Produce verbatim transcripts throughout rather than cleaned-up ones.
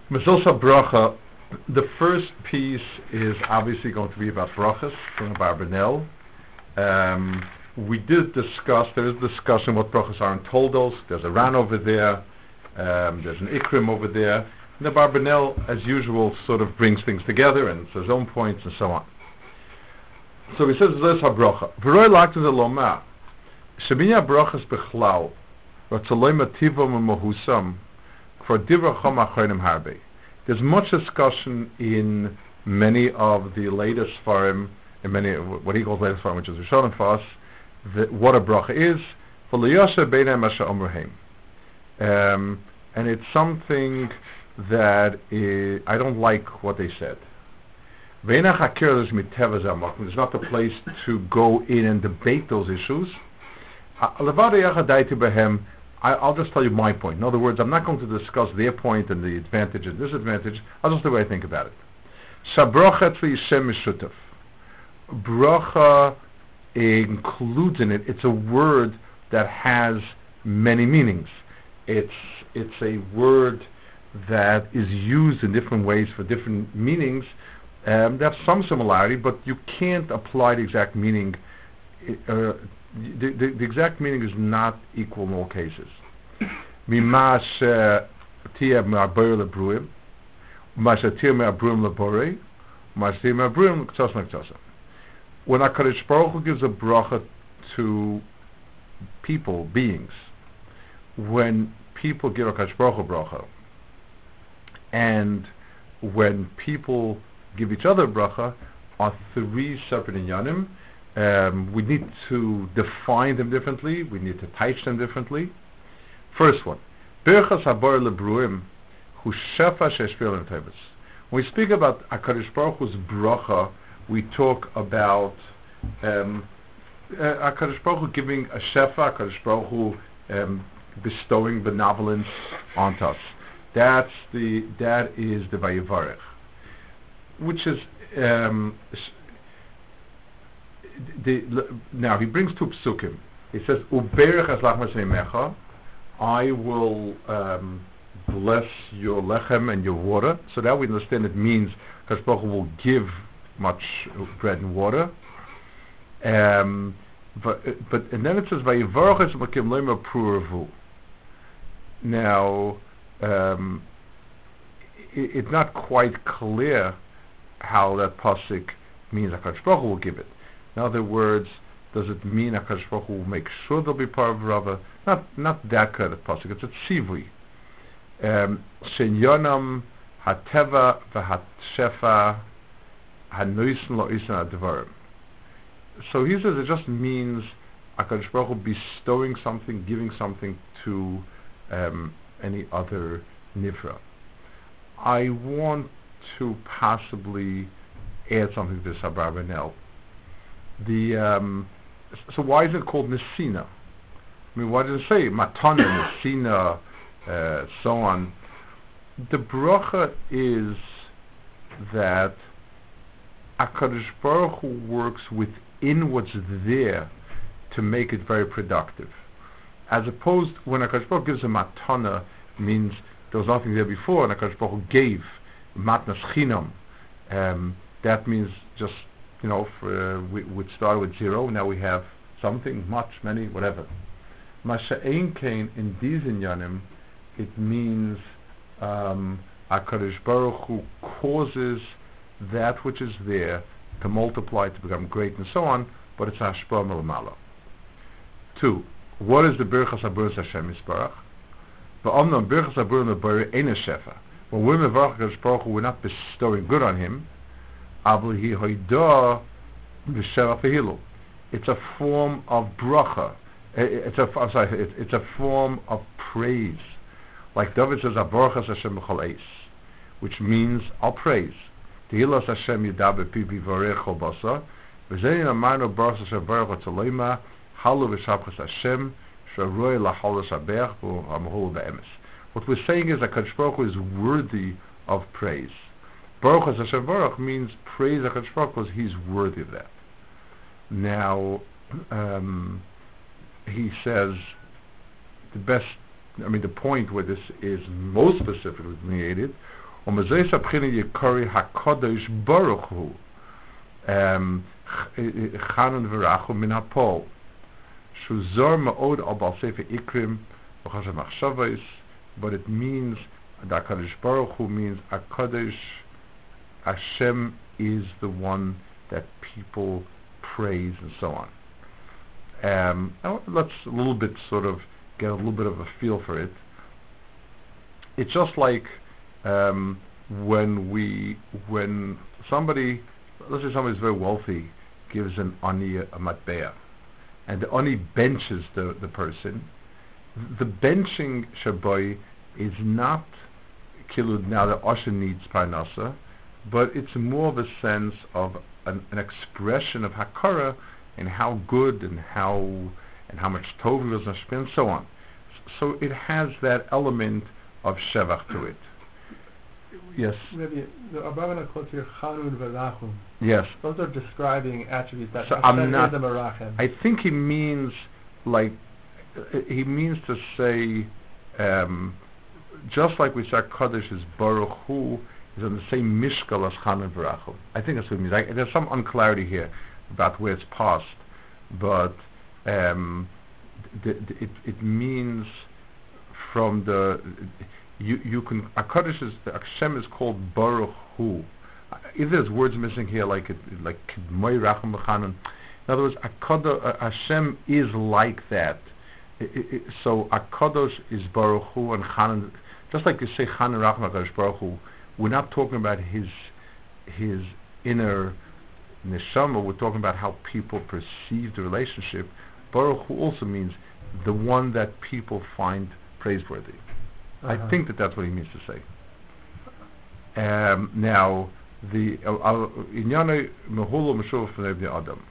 Mezilsa bracha. The first piece is obviously going to be about brachas from Abarbanel. Um, we did discuss, there is discussion what brachas are in Toldos. There's a Ran over there. Um, there's an Ikrim over there. And the Barbanel, as usual, sort of brings things together and says own points and so on. So he says, "This habracha. V'roi lakta zeloma. Sheminya brachas bechlal. V'tzaloi mativom u'mohusam. For divra chom achronim harbe." There's much discussion in many of the latest Sfarim, in many what he calls latest Sfarim, which is Rishonim for us, that what a bracha is. V'liyasher beinei masha omrehem. Um, and it's something that is, I don't like what they said. There's not the place to go in and debate those issues. I'll just tell you my point. In other words, I'm not going to discuss their point and the advantage and disadvantage. I'll just tell you the way I think about it. Bracha includes in it, it's a word that has many meanings. It's it's a word that is used in different ways for different meanings. Um, they have some similarity, but you can't apply the exact meaning. Uh, the, the, the exact meaning is not equal in all cases. When HaKadosh Baruch Hu gives a bracha to people, beings, when people give a HaKadosh Baruch Hu bracha, and when people give each other bracha, are three separate inyanim. Um, we need to define them differently. We need to teach them differently. First one, Birchas Habar Lebruim, Hu Shefa Sheshpil and Tevis. When we speak about HaKadosh Baruch Hu's bracha, we talk about um, uh, HaKadosh Baruch Hu giving a shefa, HaKadosh Baruch Hu um, bestowing benevolence onto us. That's the that is the Vayivarech, which is um, the, the now he brings two psukim. He says Uberech as lachmas mecha, I will um, bless your lechem and your water. So that we understand it means HaKadosh Baruch Hu will give much bread and water. Um, but but and then it says Vayivarech es makim leima pruvu. Now. Um, it, it's not quite clear how that pasuk means HaKadosh Baruch Hu will give it. In other words, does it mean HaKadosh Baruch Hu will make sure there'll be part of Rava? Not not that kind of pasuk. It's a tzivui. Shenyonam hateva v'hatshefa hanoisen lo isen advarim. So he says it just means HaKadosh Baruch Hu bestowing something, giving something to um, any other nivra. I want to possibly add something to this Abarbanel. The um, so why is it called Nesina? I mean, why does it say Matana, Nesina, uh, so on? The bracha is that HaKadosh Baruch Hu works within what's there to make it very productive. As opposed, when HaKadosh Baruch Hu gives a matana, means there was nothing there before, and HaKadosh Baruch Hu gave matnas chinam. Um, that means just, you know, for, uh, we would start with zero, now we have something, much, many, whatever. Masha'ein kain, in these inyanim, it means um, HaKadosh Baruch Hu causes that which is there to multiply, to become great, and so on, but it's hashpah melamala. Two, what is the Birchas Haburim Hashem Yisparach? V'omnam Birchas Haburim Lebari Ein Shefa. When we're mevarach HaKadosh Baruch Hu, we're not bestowing good on him. Avol hi hoidah b'sheva fehilu. It's a form of bracha. It's a I'm sorry. It's, it's a form of praise. Like David says, Avarchas Hashem b'chol eis, which means I'll praise. Tehilas Hashem yidaber pi b'varech chol basa. V'zein amarnu Baruch Hashem Baruch Tzaleima. What we're saying is that HaKadosh Baruch Hu is worthy of praise. Baruch Hashem Baruch means praise HaKadosh Baruch Hu, he's worthy of that. Now, um, he says the best, I mean the point where this is most specifically created, ומזויס הבחינה יקורי הקודש ברוך הוא חנן ורחו מן הפול שהוא זור מאוד על בעל ספר איקרים וחשב מחשבויס, but it means that HaKadosh Baruch Hu means HaKadosh Hashem is the one that people praise and so on. Um, now let's a little bit sort of get a little bit of a feel for it. It's just like um, when we, when somebody, let's say somebody's very wealthy, gives an ani a, a matbea, and the ani benches the, the person. The benching shaboy is not kilud now the Osha needs parnasa, but it's more of a sense of an, an expression of hakara and how good and how and how much tov was and so on. So it has that element of shevach to it. Yes. Maybe the Abraham quotes here Chanun v'Rachum. Yes. Those are describing attributes that so Hashem I'm not, is a Merachem. I think he means like he means to say um, just like we said Kaddish is Baruch Hu is on the same mishkal as Chanun v'Rachum. I think that's what it means. I, there's some unclarity here about where it's passed, but um, th- th- it, it means from the you you can HaKadosh is the Hashem is called Baruch Hu. If there's words missing here like it like Kidmoi Rachum B'Chanun. In other words, HaKadosh, uh, Hashem is like that. It, it, it, so HaKadosh is Baruch Hu and Chanun. Just like you say Chanun Rachum HaKadosh Baruch Hu, we're not talking about his his inner neshama. We're talking about how people perceive the relationship. Baruch Hu also means the one that people find praiseworthy. Uh-huh. I think that that's what he means to say. Um, now, the Inyane Mehulu Meshuv Fnei Adam.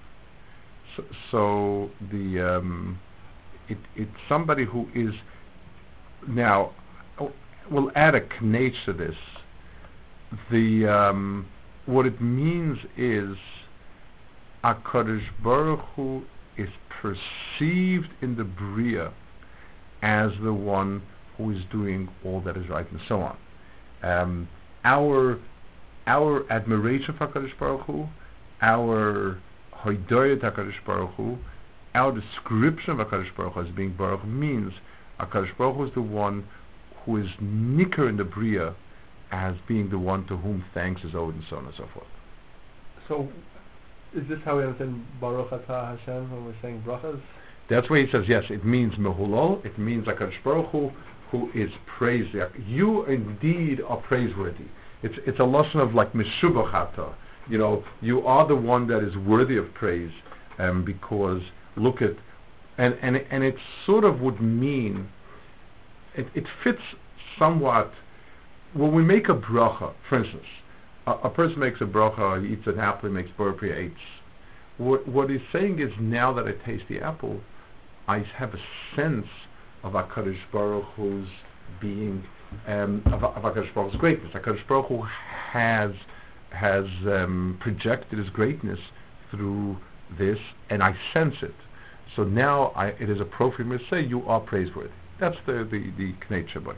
So the um, it, it's somebody who is now. We'll add a knach to this. The um, what it means is HaKadosh Baruch Hu is perceived in the Bria as the one who is doing all that is right and so on. Um, our our admiration for HaKadosh Baruch Hu, our hoidoyet HaKadosh Baruch Hu, our description of HaKadosh Baruch Hu as being Baruch means HaKadosh Baruch Hu is the one who is nicker in the Bria as being the one to whom thanks is owed and so on and so forth. So, is this how we understand Baruch Atah Hashem when we're saying brachas? That's where he says, yes, it means mehulol, it means HaKadosh Baruch Hu, who is praised. You indeed are praiseworthy. It's it's a lesson of like meshubachata. You know, you are the one that is worthy of praise, um, because look at, and, and, and it sort of would mean, it, it fits somewhat, when we make a bracha, for instance, a, a person makes a bracha, he eats an apple, he makes Bor Pri Eitz. What, what he's saying is, now that I taste the apple, I have a sense of HaKadosh Baruch Hu's being, um, of, of HaKadosh Baruch Hu's greatness. HaKadosh Baruch Hu has, has um, projected his greatness through this, and I sense it. So now I, it is appropriate to say, you are praiseworthy. That's the, the, the Knei Shabbat.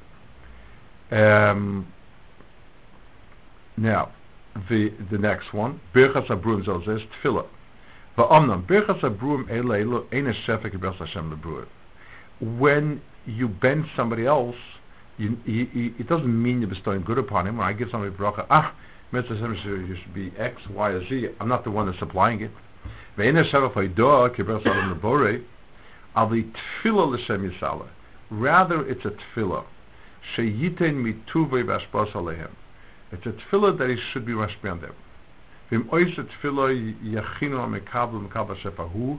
Um, now, the the next one, Birchas Abruim Zalzes Tefillah. Va'omnam Birchas Abruim Eleilu Eina Shefek Birchas Hashem LeBruim. When you bench somebody else, you, you, you, it doesn't mean you're bestowing good upon him. When I give somebody bracha, ah, Mister Hashem should, you should be X, Y, or Z. I'm not the one that's supplying it. Ve'eina Shefek Vaydoa Ki Birchas Hashem LeBorei. Avi Tefillah L'Shem Yisala. Rather, it's a tefillah. Sheyiten mituvei v'ashpas alehem. It's a tefillah that he should be mashpi on them. V'im ois a tefillah yachinu ha'mekabel mekabel shefahu.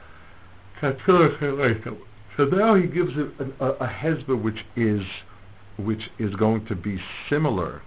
So now he gives a, a, a hezbollah which is which is going to be similar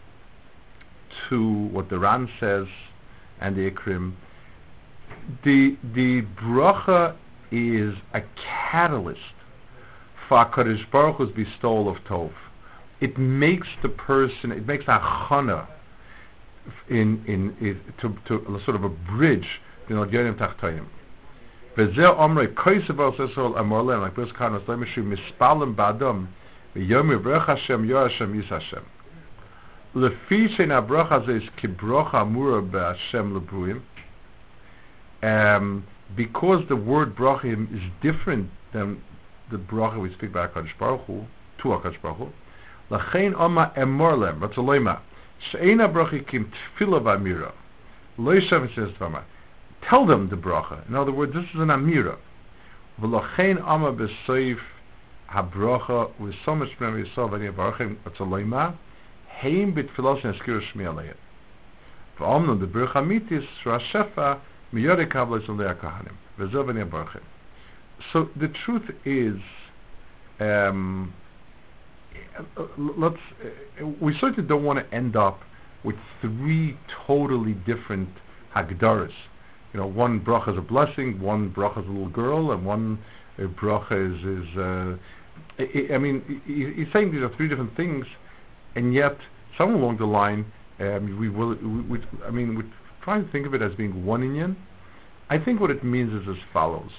to what the Ran says and the Ikrim. The the bracha is a catalyst for HaKadosh Baruch Hu's bestowal of Tov. It makes the person, it makes a chana in in it, to to sort of a bridge. You know, Yonim Tachtayim. V'zeh Omrei Kosev Al Sesol Amorlem like this kind of Mispalim Badam V'Yom Yivrech Hashem Yor Hashem Yis Hashem. Lefi she'na bracha ze is ki bracha amura be'Hashem lebruim. Um, because the word brachim is different than the bracha we speak by HaKadosh Baruch Hu, to HaKadosh Baruch Hu, L'chein oma emor lem, Ratzaloima, she'ena bracha kim tefillah v'amira, lo yishav v'shes dvama. Tell them the bracha. In other words, this is an amira. V'lochein oma b'soif ha-bracha v'somesh b'nei Yisrael v'nei barachim, Ratzaloima, heim b'tfilah she'neskir shmi aleihem. V'omnu the bracha mitis sh'ashefa miyore kabla yisrael kahanim, v'zeh v'nei barachim. So the truth is, um, let's. Uh, we certainly don't want to end up with three totally different hagdaras. You know, one bracha is a blessing, one bracha is a little girl, and one uh, bracha is is. Uh, I, I mean, he, he's saying these are three different things, and yet somewhere along the line, um, we will. We, we, I mean, we try to think of it as being one inyan. I think what it means is as follows.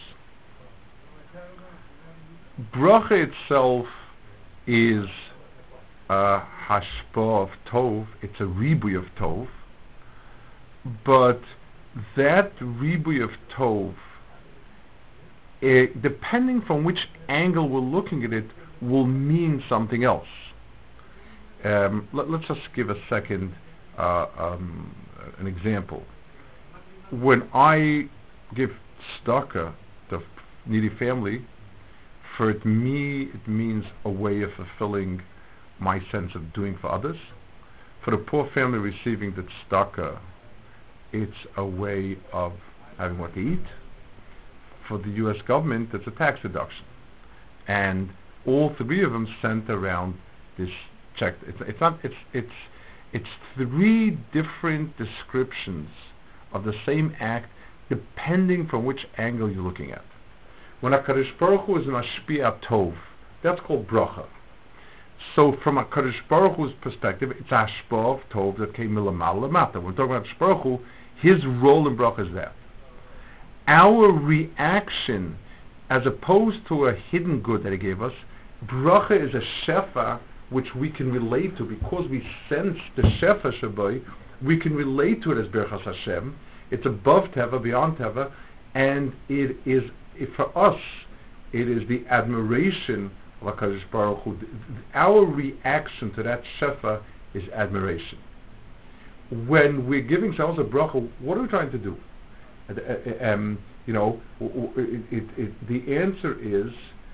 Bracha itself is a hashpah of tov, it's a ribui of tov, but that ribui of tov, it, depending from which angle we're looking at it, will mean something else. Um, let, let's just give a second uh, um, an example. When I give tzedakah to needy family, for it, me, it means a way of fulfilling my sense of doing for others. For the poor family receiving the tzedakah, it's a way of having what to eat. For the U S government, it's a tax deduction. And all three of them center around this check. It's, it's not. It's it's it's three different descriptions of the same act, depending from which angle you're looking at. When HaKadosh Baruch Hu is mashpia tov, that's called bracha. So from HaKadosh Baruch Hu's perspective, it's a hashpah of tov that came milamal lamata. When we're talking about HaKadosh Baruch Hu, his role in bracha is that. Our reaction, as opposed to a hidden good that he gave us, bracha is a shefa which we can relate to, because we sense the shefa shabai, we can relate to it as Berachas Hashem. It's above teva, beyond teva, and it is, it, for us, it is the admiration of HaKadosh Baruch Hu. Our reaction to that shefa is admiration. When we're giving someone a bracha, what are we trying to do? Uh, um, you know, it, it, it, the answer is,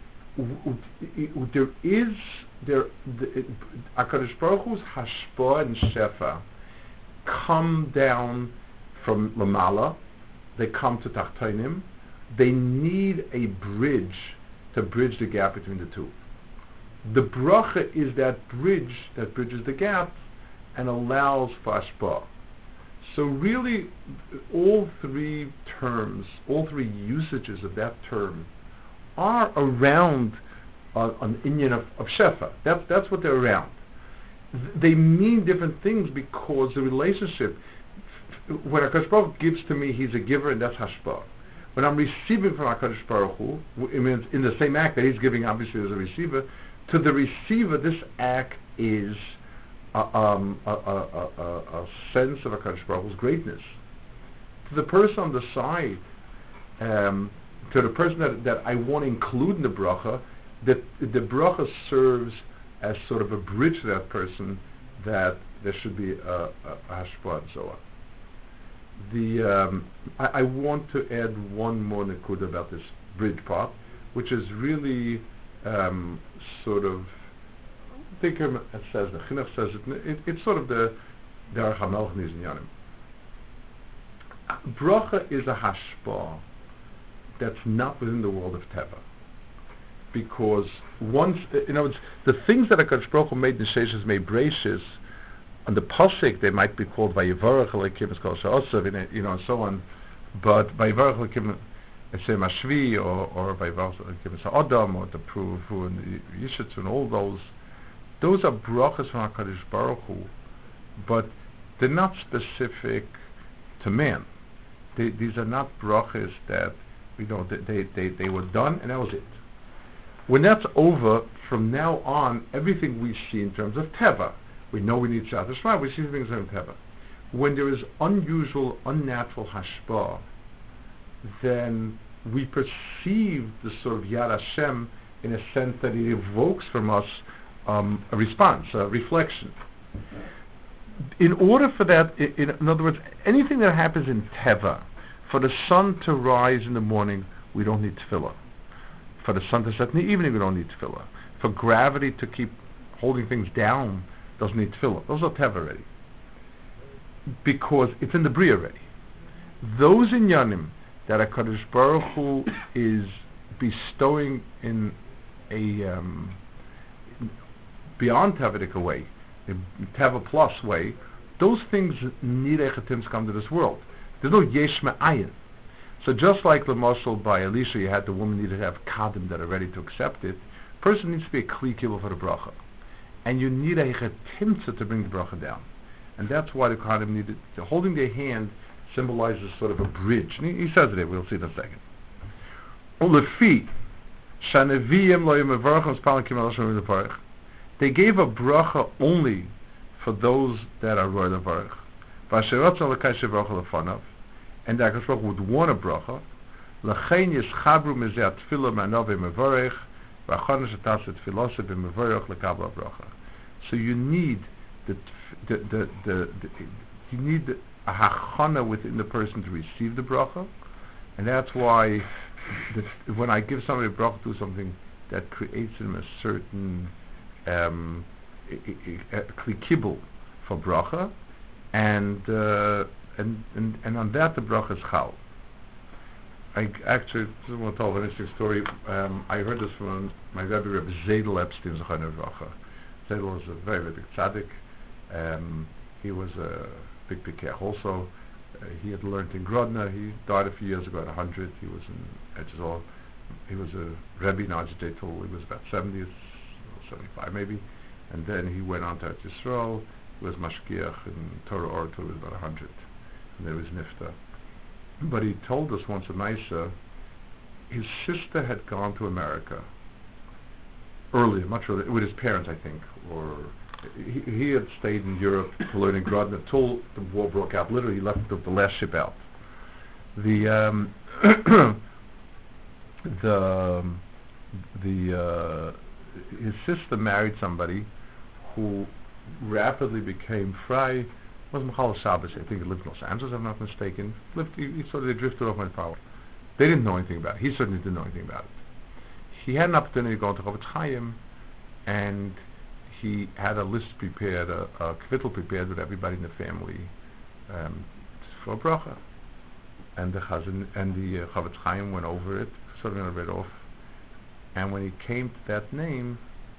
there is, there, the, HaKadosh Baruch Hu's hashpah and shefa come down from Lamala, they come to Tachtonim, they need a bridge to bridge the gap between the two. The bracha is that bridge that bridges the gap and allows for hashpah. So really, all three terms, all three usages of that term are around uh, an inyan of, of shefa. That's, that's what they're around. They mean different things because the relationship, when HaKadosh Baruch Hu gives to me, he's a giver, and that's hashpah. When I'm receiving from HaKadosh Baruch Hu, it means in the same act that he's giving, obviously as a receiver, to the receiver, this act is a, um, a, a, a, a sense of HaKadosh Baruch Hu's greatness. To the person on the side, um, to the person that, that I want to include in the bracha, that the bracha serves as sort of a bridge to that person, that there should be a, a, a hashpah and so on. The, um, I, I want to add one more nakuda about this bridge part, which is really um, sort of, I think it says, the Chinuch says it, it, it's sort of the Derech HaMelech Nizyanim. Bracha is a hashpah that's not within the world of Teva. Because once, you know, it's the things that HaKadosh Baruch Hu made Nesheshes, made Breishis, on the Pasuk they might be called Vayivarach Elokim Eskol Sha'osav, you know, and so on. But Vayivarach Elokim Esem Hashvi, or or Vayivarach Elokim Esem or the Pruvu and the Yishitzu and all those, those are brachas from HaKadosh Baruch Hu, but they're not specific to man. They, these are not brachas that, you know, they, they, they, they were done and that was it. When that's over, from now on, everything we see in terms of teva, We know we need Siyata Shema. We see things in Teva. When there is unusual, unnatural hashpah, then we perceive the sort of Yad Hashem in a sense that it evokes from us um, a response, a reflection. In order for that, in, in other words, anything that happens in Teva, for the sun to rise in the morning, we don't need tefillah. For the sun to set in the evening, we don't need tefillah. For gravity to keep holding things down, doesn't need tefillah. Those are Teva already. Because it's in the Bria already. Those inyanim that HaKadosh Baruch Hu is bestowing in a um, beyond Tevadic way, a Teva plus way, those things need Echatim to come to this world. There's no Yesh Me'ayin. So just like the Mashal by Elisha, you had the woman needed to have Kadim that are ready to accept it, person needs to be a Kli Kibble for the Bracha. And you need a Echatim to bring the Bracha down. And that's why the Kadim needed, holding their hand symbolizes sort of a bridge. And he, he says it there, we'll see it in a second. Ulefi, Shaneviyim lo yemevarachim spalakim al Hashem. They gave a bracha only for those that are roy levarach. Vasheratza lekay shevarach lefanav, and the HaKadosh Baruch Hu would want a bracha. Lechein yischabru mizeh atfilah ma'anav mevarach, v'achana shetas tefilose b'mevarach lekabel bracha. So you need the the the, the, the you need the, a hachana within the person to receive the bracha, and that's why the, when I give somebody a bracha to something that creates in him a certain um, kli for bracha, and, uh, and and and on that the bracha is chal. I actually just want to tell an interesting story. Um, I heard this from my Rebbe, Rebbe Zedel Epstein Zechariah Bracha. Zedel was a very, very big tzaddik. Um, he was a big pikech also. Uh, he had learned in Grodno. He died a few years ago at one hundred. He was in Etzol. He was a Rebbe in Ajit till he was about seventy or seventy-five maybe. And then he went on to Eretz Yisrael. He was mashgiach in Torah Or till he was about one hundred. And there was nifta. But he told us once a Maisa, his sister had gone to America earlier, much earlier, with his parents, I think, or he, he had stayed in Europe to learn in Grodno until the war broke out. Literally, he left the, the last ship out. The um, the um, the uh, his sister married somebody who rapidly became fry. Was Michal Shabbos, I think he lived in Los Angeles, if I'm not mistaken. Lived, he, he sort of they drifted off my power. They didn't know anything about it. He certainly didn't know anything about it. He had an opportunity to go into Chofetz Chaim, and he had a list prepared, a, a kvittel prepared with everybody in the family um, for a bracha. And the Chazan and the uh, Chofetz Chaim went over it, sort of read off. And when he came to that name,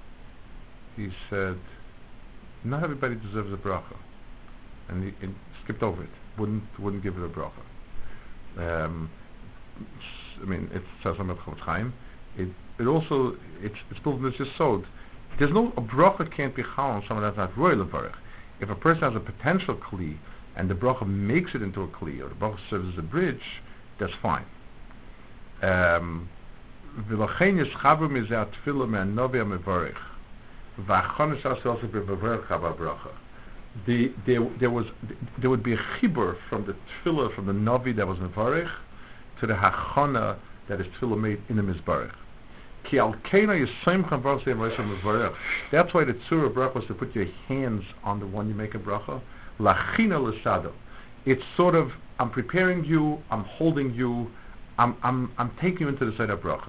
he said, "Not everybody deserves a bracha." And he, he skipped over it. Wouldn't wouldn't give it a bracha. Um, I mean, it says something about Chofetz Chaim. It it also it's it's built in this yesod. There's no a bracha can't be chal on someone that's not royal levarich. If a person has a potential kli and the bracha makes it into a kli, or the bracha serves as a bridge, that's fine. Um, V'lachein yischabu mizeh atfilah me'anovi ha'mevarich v'achana shasel b'mevarich ha'bracha. The, there, there was there would be a chibur from the tefillah from the navi that was mevarich to the hachana that is tefillah made in the mizbarich. Ki al keina yisayim chambar say mevarich. That's why the tzura bracha was to put your hands on the one you make a bracha. Lachina l'sado. It's sort of I'm preparing you, I'm holding you, I'm I'm I'm taking you into the side of bracha.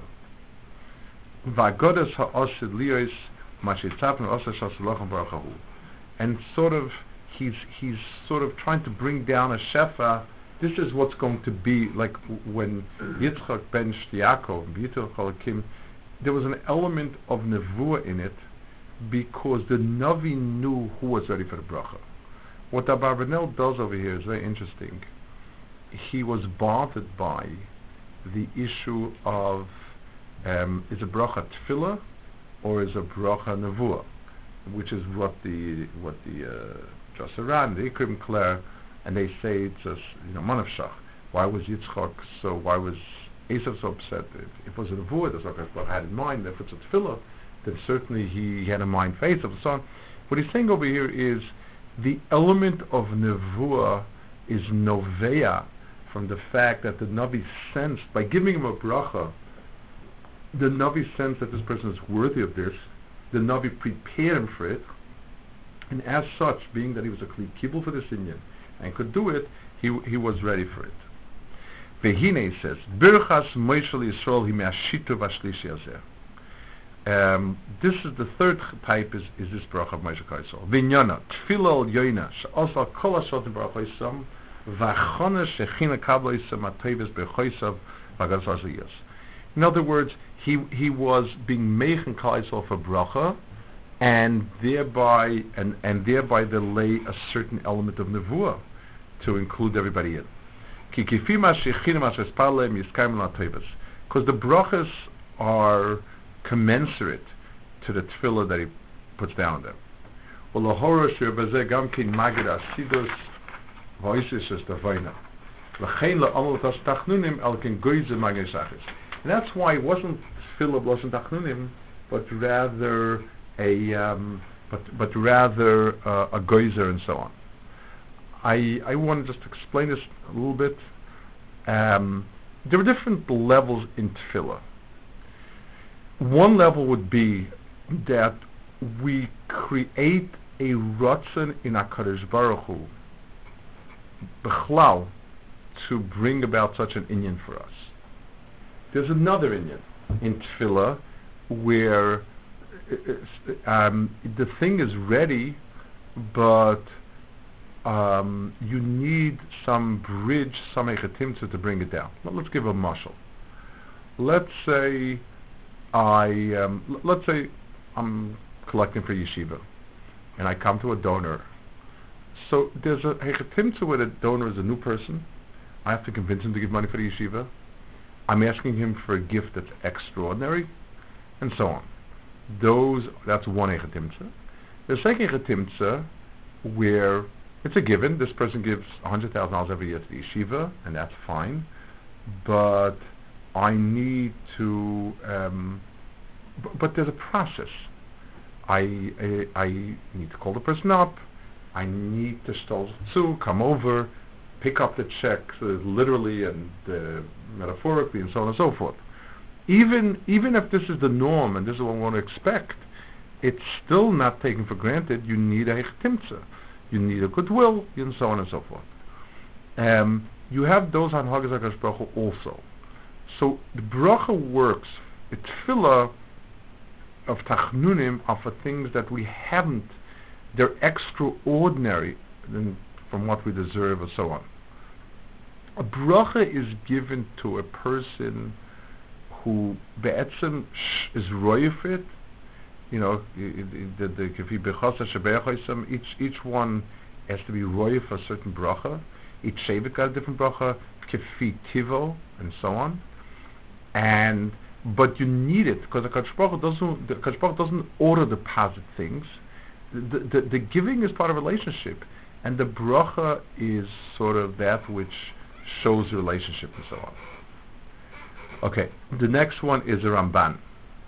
Va'godas ha'osid liyos mashitzapim osa shasulachem barachahu. And sort of, he's he's sort of trying to bring down a shefa. This is what's going to be like w- when Yitzchak ben Yaakov, B'yitul Chalakim. There was an element of nevuah in it because the Navi knew who was ready for the bracha. What Abarbanel does over here is very interesting. He was bothered by the issue of um, is a bracha tefillah or is a bracha nevuah, which is what the what the uh, Josaran, the Ikrim Clare, and they say it's a you know manavshach. Why was Yitzchak so? Why was Esav so upset? If it was a nevuah, that's what God had in mind. If it's a tefillah, then certainly he had a mind for Esav and so on. What he's saying over here is the element of nevuah is novea from the fact that the Navi sensed, by giving him a bracha, the Navi sensed that this person is worthy of this. The Navi prepared him for it, and as such, being that he was a kli kibul for this inyan and could do it, he he was ready for it. Vehine says, Birchas Moshe Yisrael hi me'ashitu v'ashlishi hazeh. Um, this is the third type, is, is this bracha of Moshe Kaisel. Vinyana, tefillah al yoina, she'osla kol ha-shotim baruch hoysam, v'achona shechina kabla yisam ha-teves b'choysav v'agas v'aziyas. In other words, he he was being meichen Kaisel for bracha, and thereby and, and thereby they lay a certain element of nevuah to include everybody in. Because the brachas are commensurate to the tefillah that he puts down there. And that's why it wasn't tefillah b'loshen tachnunim, but rather a um, but but rather uh, a geyser and so on. I I want to just explain this a little bit. Um, there are different levels in tefillah. One level would be that we create a ratzon in HaKadosh Baruch Hu, b'chlal, to bring about such an inyan for us. There's another inyan in tefillah where um, the thing is ready, but um, you need some bridge, some echetimtza to bring it down. Well, let's give a mashal. Let's say I, um, l- let's say I'm collecting for yeshiva, and I come to a donor. So there's a hechetimtza where the donor is a new person. I have to convince him to give money for the yeshiva. I'm asking him for a gift that's extraordinary, and so on. Those, that's one hechetimtza. The second hechetimtza, where it's a given, this person gives one hundred thousand dollars every year to the yeshiva, and that's fine, but I need to, um, b- but there's a process. I, I I need to call the person up. I need to stall to come over, pick up the check, uh, literally and uh, metaphorically, and so on and so forth. Even even if this is the norm and this is what we want to expect, it's still not taken for granted. You need a hechtimtza, you need a goodwill, and so on and so forth. Um, you have those on Haggaz HaKadosh Baruch Hu also. So the bracha works, the tefillah of tachnunim are for things that we haven't, they're extraordinary than from what we deserve and so on. A bracha is given to a person who be'etzem is royefit, you know, the the kefi bechasa shebe'achoisam, each each one has to be royef for a certain bracha. Each shevet got a different bracha, kefi tivo, and so on. And but you need it because the Kadosh Baruch Hu doesn't the Kadosh Baruch Hu doesn't order deposit things. The, the the giving is part of a relationship, and the bracha is sort of that which shows the relationship and so on. Okay, the next one is a Ramban.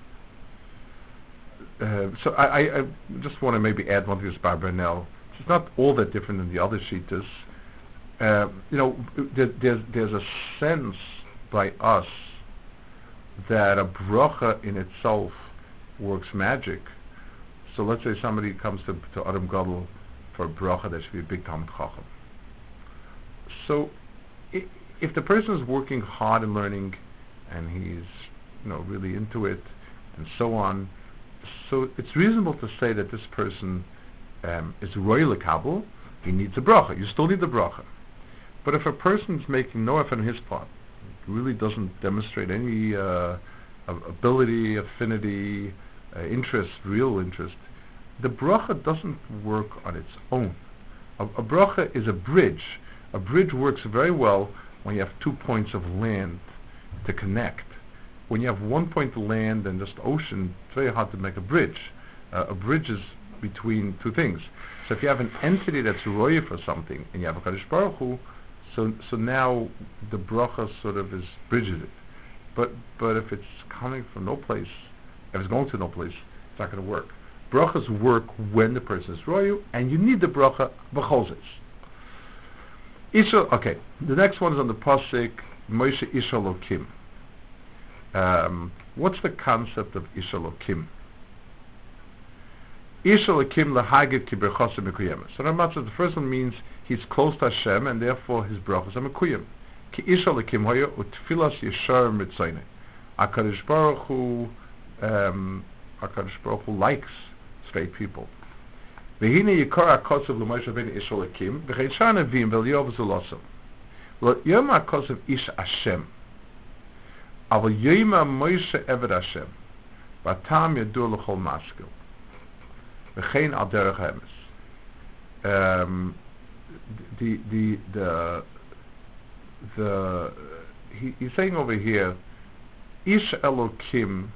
Uh, so I, I, I just want to maybe add one to this Barbanel. It's not all that different than the other shitas. Uh, you know, there, there's there's a sense by us that a bracha in itself works magic. So let's say somebody comes to, to Adam Gadol for a bracha, that should be a big Talmid Chacham. So I, if the person is working hard and learning, and he's, you know, really into it, and so on, so it's reasonable to say that this person um, is royal kabul. He needs a bracha. You still need the bracha. But if a person's making no effort on his part, really doesn't demonstrate any uh, ability, affinity, uh, interest, real interest, the bracha doesn't work on its own. A, a bracha is a bridge. A bridge works very well when you have two points of land to connect. When you have one point of land and just ocean, it's very hard to make a bridge. Uh, a bridge is between two things. So if you have an entity that's roya for something, and you have a Kadosh Baruch Hu, so so now the bracha sort of is bridges it. But but if it's coming from no place, if it's going to no place, it's not going to work. Brachas work when the person is royu, and you need the bracha b'chol zis. Isha, okay, the next one is on the pasuk, Moshe Isha Lokim. Um, what's the concept of Isha Lokim? Isha Lokim lahagid ki berchosim mekuyemes. So Rambam says the first one means he's close to Hashem, and therefore his brachas are mekuyem. Ki Isha Lokim hoya utfilas yeshar mitzayne. HaKadosh Baruch Hu, um, HaKadosh Baruch Hu likes straight people. V'hine yikor HaKosav l'Moshe Rabbeinu Isha Lokim, v'chein shar nevim v'liyov zulosam. Lo yom HaKosav Ish Hashem, aval yoma Moshe Eved Hashem, v'atam yadur l'chol maskil, v'chein al derech haemes. Um, the, the, the, the, he, he's saying over here, Ish Elokim,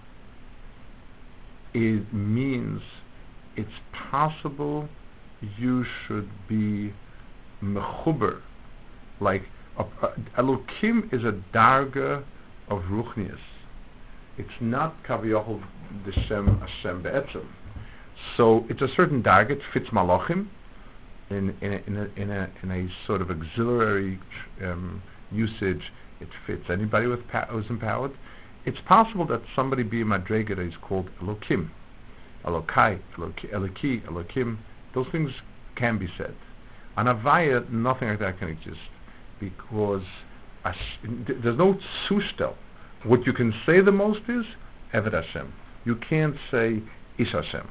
it means it's possible you should be mechuber, like uh, uh, Elokim is a darga of ruchnius. It's not kaviyachol d'shem Hashem be'etzem. So it's a certain darga. It fits malachim in in a, in a, in a, in a sort of auxiliary um, usage. It fits anybody with pa- who's empowered. It's possible that somebody be a madrega that is called Elokim, Elokai, Eloki, Eloki, Elokim. Those things can be said. On Avaya, nothing like that can exist because as, there's no sushtel. What you can say the most is Eved Hashem. You can't say Ish Hashem.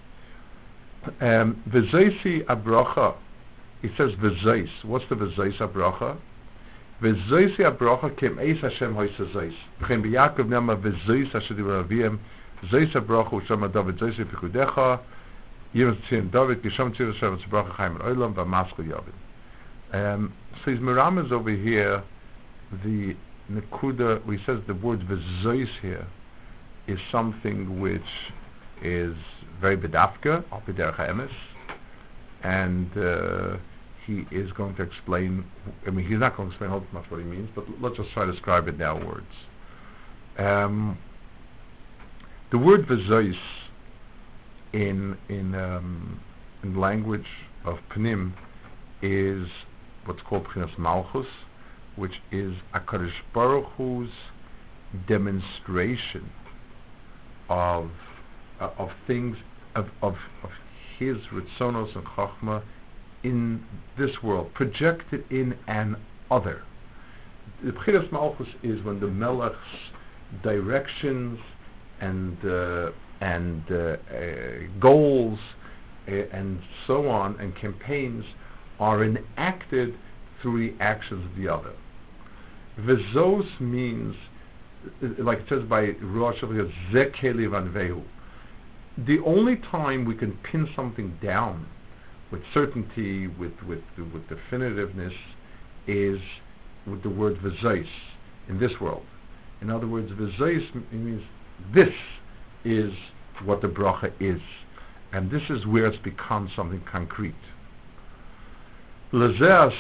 Um, V'zoisi abracha. It says v'zois. What's the v'zois abracha? V'zoisi abracha kem eis Hashem hoysa zois. V'chem b'Yakov nema v'zois asher divrei aviyim. Zois abracha u'shama David zoisi pikudecha. Yirem tzin David gisham tzir Hashem tzbracha chaim olam v'maskul yavin. Um, so his Miram is over here. The nekuda, he says the word v'zois here is something which is very bedafka, or b'derech ha'emes, and uh, he is going to explain, I mean, he's not going to explain how much what he means, but let's just try to describe it now words. Um, the word v'zois in in um, in language of Panim is what's called Pchinas Malchus, which is HaKadosh Baruch Hu's demonstration of uh, of things of, of of his Ritzonos and Chochmah in this world, projected in an other. The Pchinas Malchus is when the Melech's directions and uh, and uh, uh, goals uh, and so on and campaigns are enacted through the actions of the other. V'zos means, like it says by Rosh Hashanah, Zekeli vanvehu. The only time we can pin something down with certainty, with with with definitiveness, is with the word v'zos in this world. In other words, v'zos means this is what the bracha is, and this is where it's become something concrete. This is what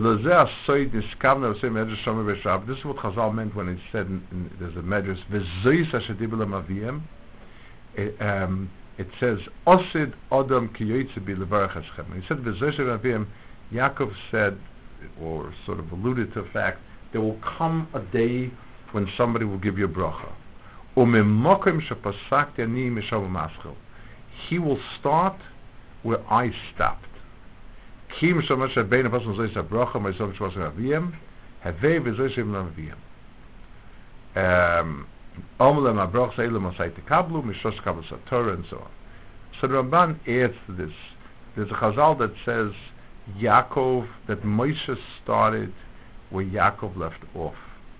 Chazal meant when he said in, in, there's a medrash v'zois asher dibur l'maviyim. It, um, it says osid adam ki yoytze bi levarach Hashem. He said v'zois asher l'maviyim. Yaakov said, or sort of alluded to the fact, there will come a day when somebody will give you a bracha. U'mimokim shepasakti ani mishav maschil. He will start where I stopped. Kim shamash bein a person says a bracha myself shvas aviyim havei v'zoshim l'aviyim. Um, Omle ma brach say le masay tekablu mishos kabel sator and so on. So the Ramban adds to this. There's a Chazal that says Yaakov, that Moshe started where Yaakov left off.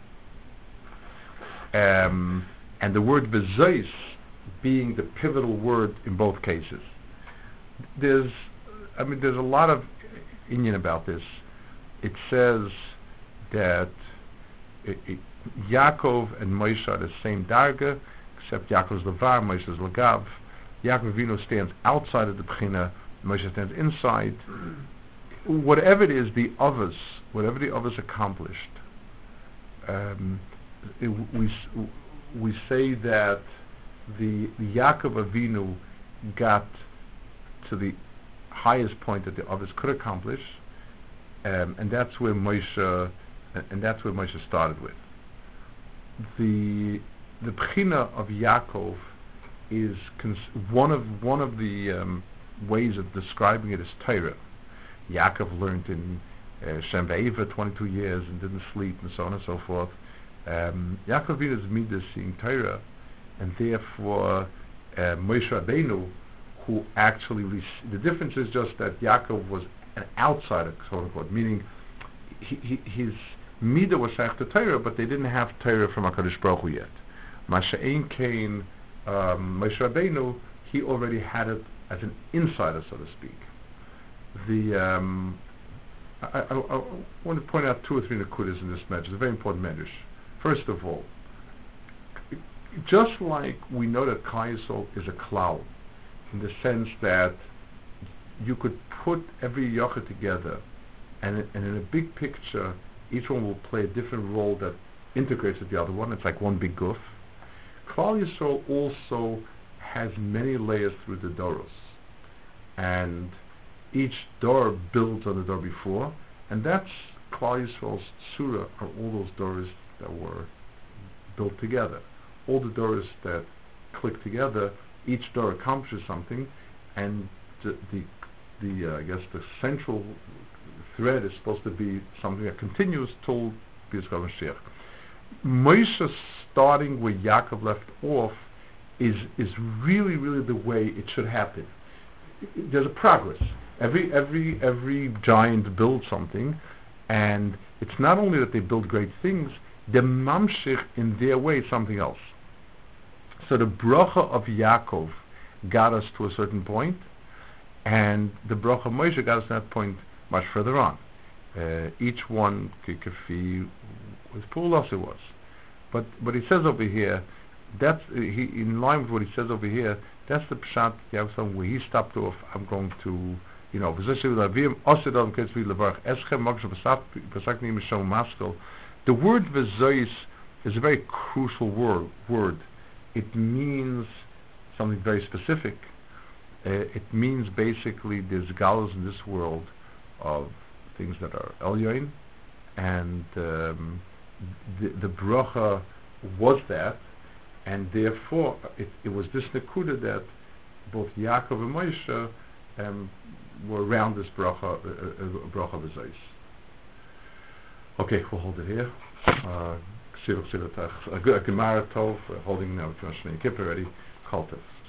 Um, and the word v'zois being the pivotal word in both cases. There's, I mean, there's a lot of inyan about this. It says that it, it, Yaakov and Moshe are the same darga, except Yaakov's levar, Moshe's legav. Yaakov Avinu stands outside of the Bechina, Moshe stands inside. Whatever it is, the others, whatever the others accomplished, um, it, we we say that the, the Yaakov Avinu got to the highest point that the others could accomplish, um, and that's where Moshe, and that's where Moshe started with. The the Bechina of Yaakov is cons- one of one of the um, ways of describing it is Torah. Yaakov learned in uh, Shem Ve'eva twenty-two years and didn't sleep and so on and so forth. Um, Yaakov is midas seeing Torah, and therefore uh, Moshe Rabbeinu, who actually rec- the difference is just that Yaakov was an outsider, quote unquote, meaning he, he, his midah was shaykh to Torah, but they didn't have Torah from HaKadosh Baruch Hu yet. Masha'ein Kain, um, Moshe Rabbeinu, he already had it as an insider, so to speak. The um, I, I, I want to point out two or three nakudas in this medrash. It's a very important medrash. First of all, just like we know that Klal Yisrael is a klal, in the sense that you could put every yochid together, and, and in a big picture, each one will play a different role that integrates with the other one. It's like one big goof. Klal Yisrael also has many layers through the doros, and each door builds on the door before, and that's Klal Yisrael's surah, are all those doors that were built together. All the doors that click together, each door accomplishes something, and the, the, the uh, I guess the central thread is supposed to be something that continues till B'Yisrael Mashiach. Moshe starting where Yaakov left off is is really, really the way it should happen. There's a progress. Every every every giant builds something, and it's not only that they build great things, they mamshich in their way something else. So the bracha of Yaakov got us to a certain point, and the bracha of Moshe got us to that point much further on. Uh, each one kikafi was Paulos it was, but what he says over here, that's uh, he in line with what he says over here. That's the pshat Yaakov where he stopped off. I'm going to, you know, the word v'zois is a very crucial word. Word. It means something very specific. Uh, it means basically there's gallows in this world of things that are elyoin, and um, the, the bracha was that, and therefore it, it was this nekuda that both Yaakov and Moshe um, were around this bracha, uh, uh, bracha v'zois. Okay, we'll hold it here. Uh, Gemara Tov, holding now to Shnei Kippur already. Chaltov.